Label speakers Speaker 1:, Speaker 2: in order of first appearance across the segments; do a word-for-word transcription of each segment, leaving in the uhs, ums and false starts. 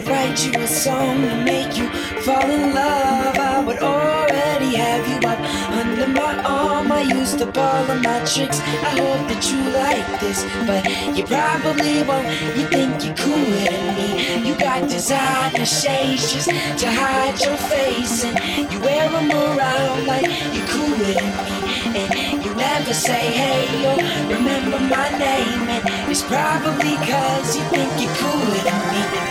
Speaker 1: could write you a song to make you fall in love, I would already have you up under my arm. I used up all of my tricks. I hope that you like this, but you probably won't. You think you're cooler than me. You got designer shades just to hide your face, and you wear them around like you're cooler than me. And you never say hey or remember my name, and it's probably cause you think you're cooler than me.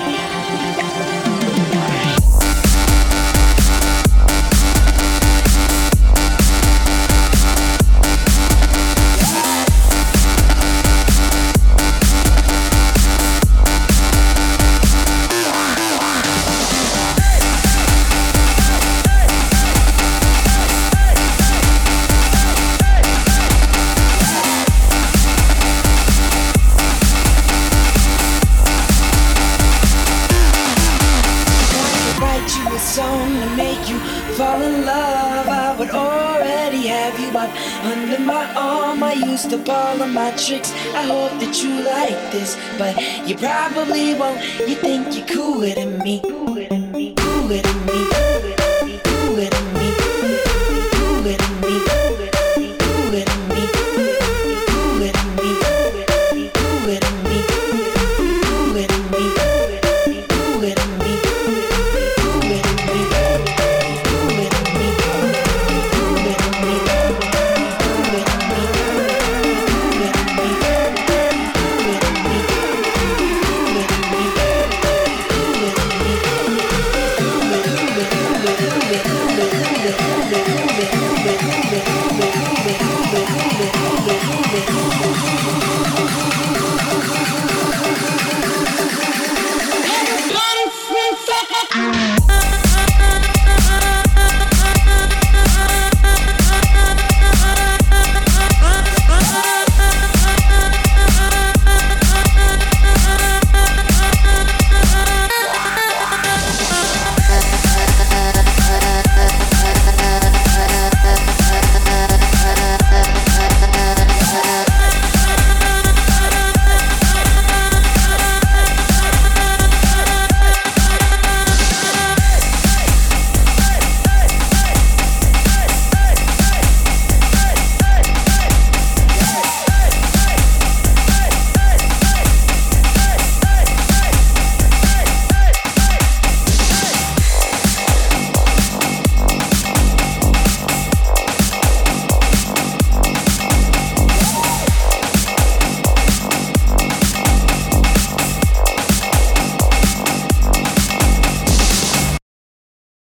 Speaker 1: Song to make you fall in love, I would already have you up under my arm. I used up all of my tricks. I hope that you like this, but you probably won't. You think you're cooler than me, cooler than me, cooler than me.